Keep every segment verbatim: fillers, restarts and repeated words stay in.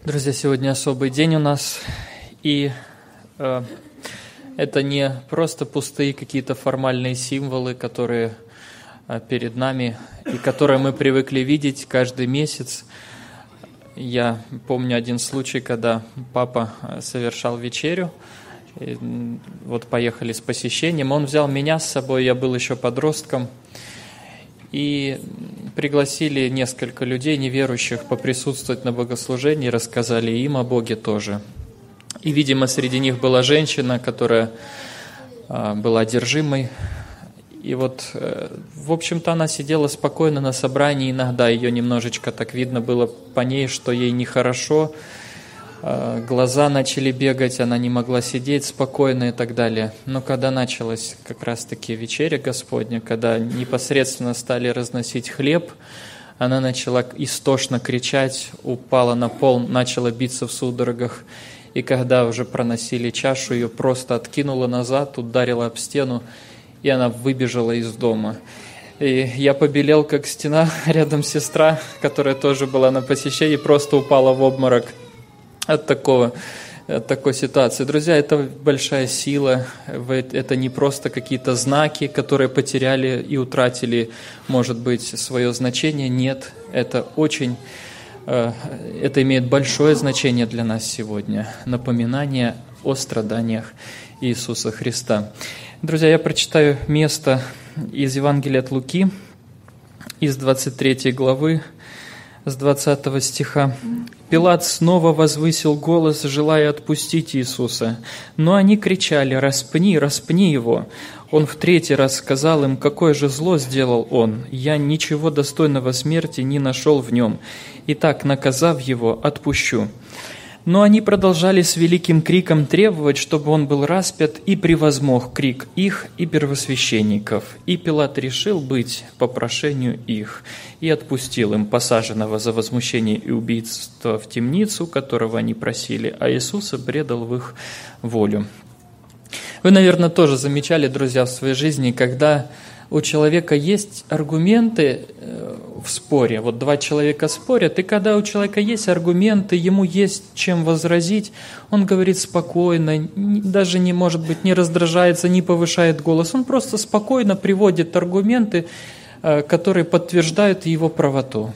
Друзья, сегодня особый день у нас, и э, это не просто пустые какие-то формальные символы, которые э, перед нами и которые мы привыкли видеть каждый месяц. Я помню один случай, когда папа совершал вечерю, и вот поехали с посещением, он взял меня с собой, я был еще подростком, и пригласили несколько людей, неверующих, поприсутствовать на богослужении, рассказали им о Боге тоже. И, видимо, среди них была женщина, которая а, была одержимой. И вот, в общем-то, она сидела спокойно на собрании, иногда ее немножечко так видно было по ней, что ей нехорошо, глаза начали бегать, она не могла сидеть спокойно и так далее. Но когда началась как раз-таки вечеря Господня, когда непосредственно стали разносить хлеб, она начала истошно кричать, упала на пол, начала биться в судорогах. И когда уже проносили чашу, ее просто откинуло назад, ударила об стену, и она выбежала из дома. И я побелел, как стена, рядом сестра, которая тоже была на посещении, просто упала в обморок от такого, от такой ситуации. Друзья, это большая сила, это не просто какие-то знаки, которые потеряли и утратили, может быть, свое значение. Нет, это очень, это имеет большое значение для нас сегодня. Напоминание о страданиях Иисуса Христа. Друзья, я прочитаю место из Евангелия от Луки, из двадцать третьей главы, с двадцатого стиха. «Пилат снова возвысил голос, желая отпустить Иисуса. Но они кричали: „Распни, распни его!“ Он в третий раз сказал им: „Какое же зло сделал он? Я ничего достойного смерти не нашел в нем. Итак, наказав его, отпущу“. Но они продолжали с великим криком требовать, чтобы он был распят, и превозмог крик их и первосвященников. И Пилат решил быть по прошению их, и отпустил им посаженного за возмущение и убийство в темницу, которого они просили, а Иисуса предал в их волю». Вы, наверное, тоже замечали, друзья, в своей жизни, когда у человека есть аргументы в споре. Вот два человека спорят, и когда у человека есть аргументы, ему есть чем возразить, он говорит спокойно, даже не, может быть, не раздражается, не повышает голос. Он просто спокойно приводит аргументы, которые подтверждают его правоту.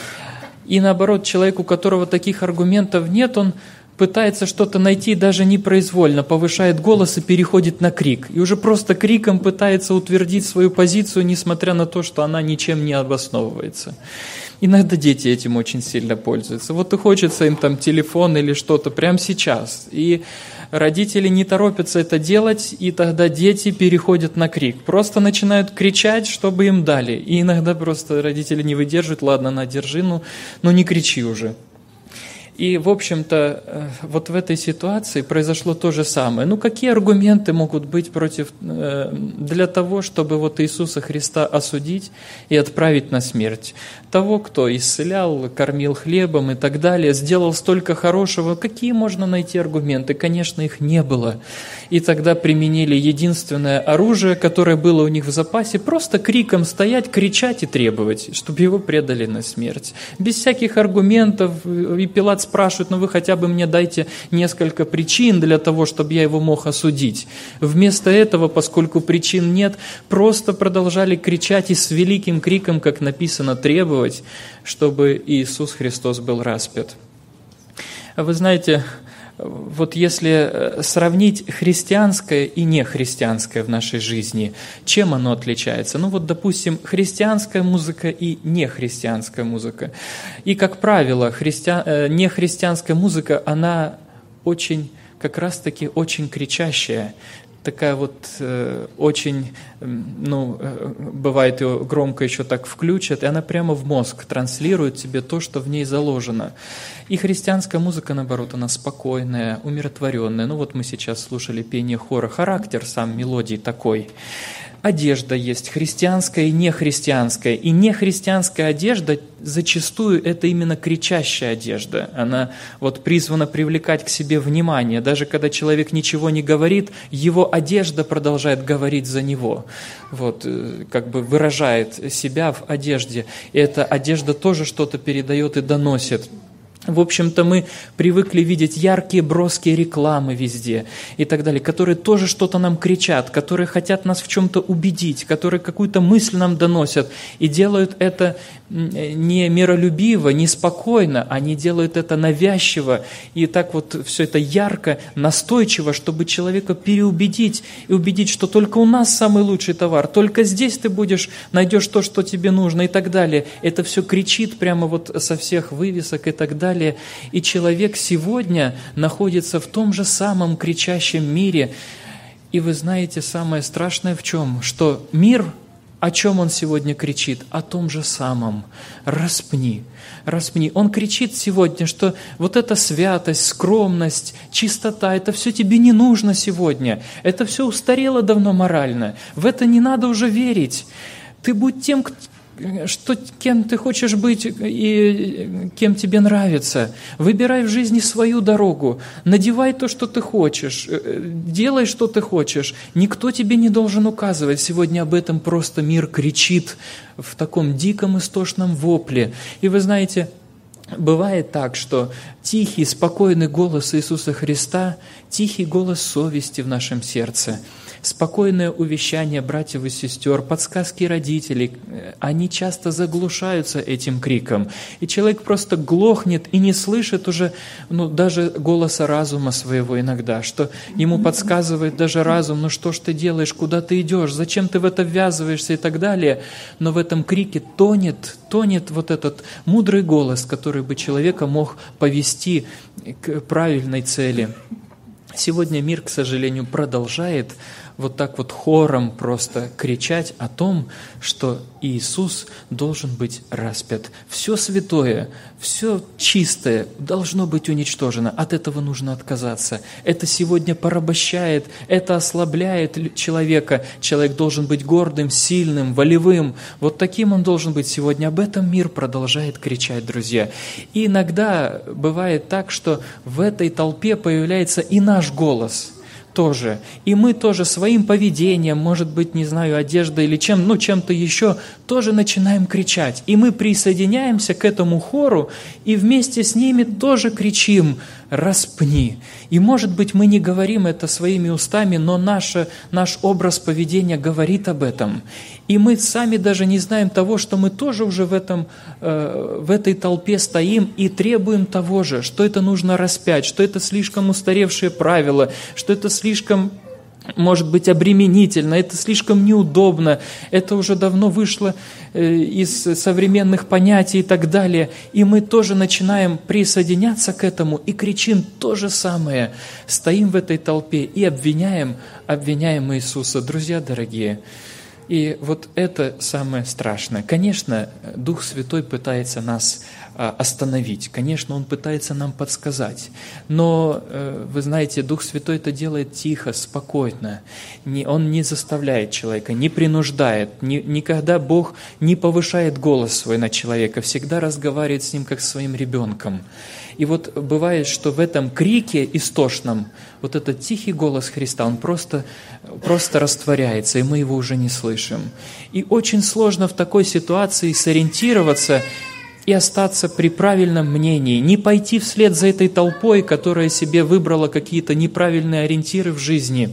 И наоборот, человек, у которого таких аргументов нет, он пытается что-то найти даже непроизвольно, повышает голос и переходит на крик. И уже просто криком пытается утвердить свою позицию, несмотря на то, что она ничем не обосновывается. Иногда дети этим очень сильно пользуются. Вот и хочется им там телефон или что-то прямо сейчас. И родители не торопятся это делать, и тогда дети переходят на крик. Просто начинают кричать, чтобы им дали. И иногда просто родители не выдерживают: «Ладно, на, держи, ну, ну не кричи уже». И, в общем-то, вот в этой ситуации произошло то же самое. Ну, какие аргументы могут быть против, для того, чтобы вот Иисуса Христа осудить и отправить на смерть? Того, кто исцелял, кормил хлебом и так далее, сделал столько хорошего. Какие можно найти аргументы? Конечно, их не было. И тогда применили единственное оружие, которое было у них в запасе, просто криком стоять, кричать и требовать, чтобы его предали на смерть. Без всяких аргументов. И Пилат спрашивает: «Ну вы хотя бы мне дайте несколько причин для того, чтобы я его мог осудить». Вместо этого, поскольку причин нет, просто продолжали кричать и с великим криком, как написано, требовать, чтобы Иисус Христос был распят. Вы знаете, вот если сравнить христианское и нехристианское в нашей жизни, чем оно отличается? Ну вот, допустим, христианская музыка и нехристианская музыка. И, как правило, христиан... нехристианская музыка, она очень, как раз-таки очень кричащая, такая вот э, очень, ну, э, бывает ее громко еще так включат, и она прямо в мозг транслирует тебе то, что в ней заложено. И христианская музыка, наоборот, она спокойная, умиротворенная. Ну вот мы сейчас слушали пение хора, характер сам мелодии такой. Одежда есть христианская и нехристианская. И нехристианская одежда зачастую это именно кричащая одежда. Она вот призвана привлекать к себе внимание. Даже когда человек ничего не говорит, его одежда продолжает говорить за него. Вот, как бы выражает себя в одежде. И эта одежда тоже что-то передает и доносит. В общем-то, мы привыкли видеть яркие, броские рекламы везде и так далее, которые тоже что-то нам кричат, которые хотят нас в чем-то убедить, которые какую-то мысль нам доносят и делают это не миролюбиво, не спокойно, они делают это навязчиво и так вот все это ярко, настойчиво, чтобы человека переубедить и убедить, что только у нас самый лучший товар, только здесь ты будешь, найдешь то, что тебе нужно и так далее. Это все кричит прямо вот со всех вывесок и так далее. И человек сегодня находится в том же самом кричащем мире. И вы знаете, самое страшное в чем? Что мир, о чем он сегодня кричит? О том же самом. Распни, распни. Он кричит сегодня, что вот эта святость, скромность, чистота, это все тебе не нужно сегодня. Это все устарело давно морально. В это не надо уже верить. Ты будь тем, кто... что кем ты хочешь быть и кем тебе нравится. Выбирай в жизни свою дорогу, надевай то, что ты хочешь, делай, что ты хочешь. Никто тебе не должен указывать. Сегодня об этом просто мир кричит в таком диком истошном вопле. И вы знаете, бывает так, что тихий, спокойный голос Иисуса Христа, тихий голос совести в нашем сердце, спокойное увещание братьев и сестер, подсказки родителей, они часто заглушаются этим криком. И человек просто глохнет и не слышит уже ну, даже голоса разума своего иногда, что ему подсказывает даже разум, ну что ж ты делаешь, куда ты идешь, зачем ты в это ввязываешься и так далее. Но в этом крике тонет, тонет вот этот мудрый голос, который бы человека мог повести к правильной цели. Сегодня мир, к сожалению, продолжает вот так вот хором просто кричать о том, что Иисус должен быть распят. Все святое, все чистое должно быть уничтожено. От этого нужно отказаться. Это сегодня порабощает, это ослабляет человека. Человек должен быть гордым, сильным, волевым. Вот таким он должен быть сегодня. Об этом мир продолжает кричать, друзья. И иногда бывает так, что в этой толпе появляется и наш голос – тоже. И мы тоже своим поведением, может быть, не знаю, одеждой или чем, ну, чем-то еще, тоже начинаем кричать. И мы присоединяемся к этому хору, и вместе с ними тоже кричим «распни». И, может быть, мы не говорим это своими устами, но наше, наш образ поведения говорит об этом. И мы сами даже не знаем того, что мы тоже уже в, этом, э, в этой толпе стоим и требуем того же, что это нужно распять, что это слишком устаревшие правила, что это слишком, может быть, обременительно, это слишком неудобно, это уже давно вышло э, из современных понятий и так далее. И мы тоже начинаем присоединяться к этому и кричим то же самое, стоим в этой толпе и обвиняем, обвиняем Иисуса. Друзья дорогие, и вот это самое страшное. Конечно, Дух Святой пытается нас остановить, конечно, Он пытается нам подсказать, но, вы знаете, Дух Святой это делает тихо, спокойно. Он не заставляет человека, не принуждает, никогда Бог не повышает голос свой на человека, всегда разговаривает с ним, как с своим ребенком. И вот бывает, что в этом крике истошном вот этот тихий голос Христа, он просто, просто растворяется, и мы его уже не слышим. И очень сложно в такой ситуации сориентироваться и остаться при правильном мнении, не пойти вслед за этой толпой, которая себе выбрала какие-то неправильные ориентиры в жизни.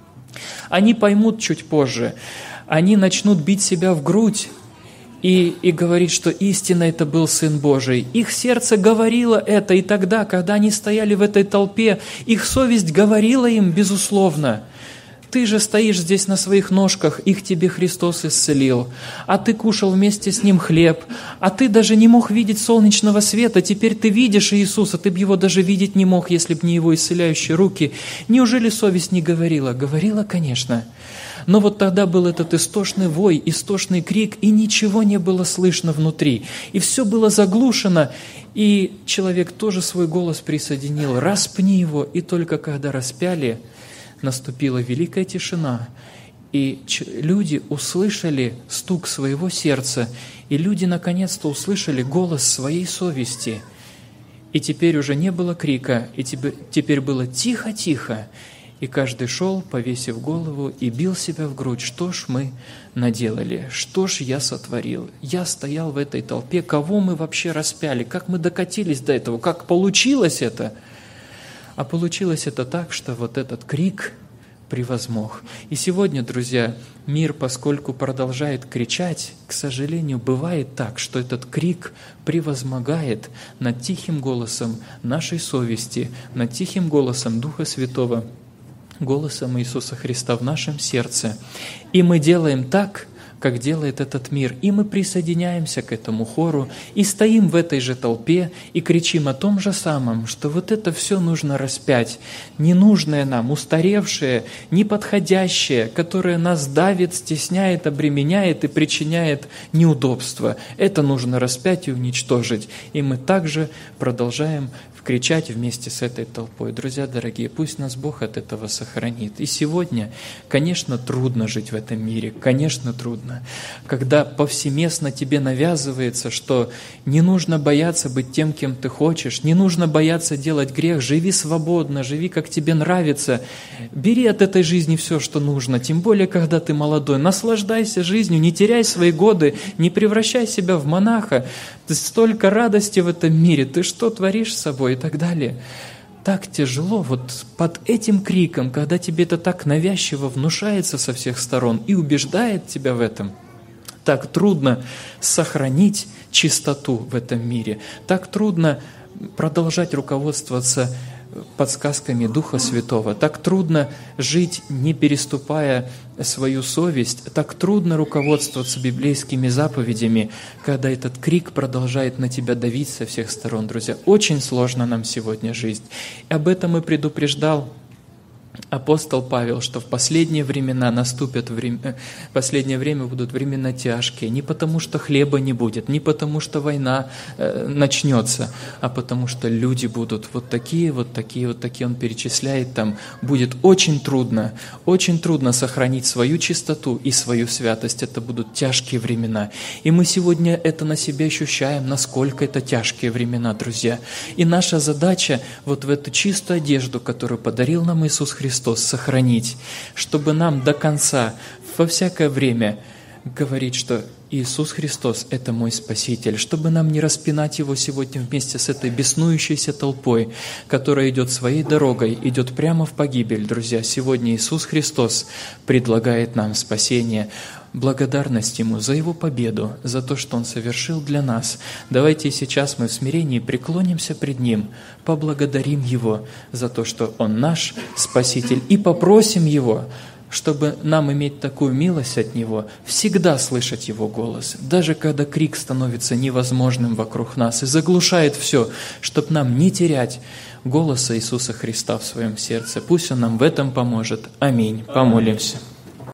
Они поймут чуть позже, они начнут бить себя в грудь, И, и говорит, что истинно это был Сын Божий. Их сердце говорило это, и тогда, когда они стояли в этой толпе, их совесть говорила им, безусловно. Ты же стоишь здесь на своих ножках, их тебе Христос исцелил, а ты кушал вместе с Ним хлеб, а ты даже не мог видеть солнечного света, теперь ты видишь Иисуса, ты бы Его даже видеть не мог, если бы не Его исцеляющие руки. Неужели совесть не говорила? Говорила, конечно. Но вот тогда был этот истошный вой, истошный крик, и ничего не было слышно внутри. И все было заглушено, и человек тоже свой голос присоединил. «Распни его!» И только когда распяли, наступила великая тишина, и люди услышали стук своего сердца, и люди наконец-то услышали голос своей совести. И теперь уже не было крика, и теперь было тихо-тихо, И каждый шел, повесив голову, и бил себя в грудь. Что ж мы наделали? Что ж я сотворил? Я стоял в этой толпе. Кого мы вообще распяли? Как мы докатились до этого? Как получилось это? А получилось это так, что вот этот крик превозмог. И сегодня, друзья, мир, поскольку продолжает кричать, к сожалению, бывает так, что этот крик превозмогает над тихим голосом нашей совести, над тихим голосом Духа Святого, голосом Иисуса Христа в нашем сердце. И мы делаем так, как делает этот мир. И мы присоединяемся к этому хору, и стоим в этой же толпе, и кричим о том же самом, что вот это все нужно распять, ненужное нам, устаревшее, неподходящее, которое нас давит, стесняет, обременяет и причиняет неудобства. Это нужно распять и уничтожить. И мы также продолжаем кричать вместе с этой толпой. Друзья дорогие, пусть нас Бог от этого сохранит. И сегодня, конечно, трудно жить в этом мире, конечно, трудно, когда повсеместно тебе навязывается, что не нужно бояться быть тем, кем ты хочешь, не нужно бояться делать грех, живи свободно, живи, как тебе нравится, бери от этой жизни все, что нужно, тем более, когда ты молодой, наслаждайся жизнью, не теряй свои годы, не превращай себя в монаха, столько радости в этом мире, ты что творишь с собой? И так далее. Так тяжело вот под этим криком, когда тебе это так навязчиво внушается со всех сторон и убеждает тебя в этом. Так трудно сохранить чистоту в этом мире. Так трудно продолжать руководствоваться подсказками Духа Святого. Так трудно жить, не переступая свою совесть. Так трудно руководствоваться библейскими заповедями, когда этот крик продолжает на тебя давить со всех сторон. Друзья, очень сложно нам сегодня жить. И об этом и предупреждал апостол Павел, что в последние времена наступят время, в последнее время будут времена тяжкие, не потому что хлеба не будет, не потому что война э, начнется, а потому что люди будут вот такие, вот такие, вот такие. Он перечисляет там, будет очень трудно, очень трудно сохранить свою чистоту и свою святость. Это будут тяжкие времена. И мы сегодня это на себе ощущаем, насколько это тяжкие времена, друзья. И наша задача вот в эту чистую одежду, которую подарил нам Иисус Христос, Христос сохранить, чтобы нам до конца, во всякое время говорить, что Иисус Христос – это мой Спаситель, чтобы нам не распинать Его сегодня вместе с этой беснующейся толпой, которая идет своей дорогой, идет прямо в погибель. Друзья, сегодня Иисус Христос предлагает нам спасение, благодарность Ему за Его победу, за то, что Он совершил для нас. Давайте сейчас мы в смирении преклонимся пред Ним, поблагодарим Его за то, что Он наш Спаситель, и попросим Его, чтобы нам иметь такую милость от Него, всегда слышать Его голос, даже когда крик становится невозможным вокруг нас и заглушает все, чтобы нам не терять голоса Иисуса Христа в своем сердце. Пусть Он нам в этом поможет. Аминь. Помолимся.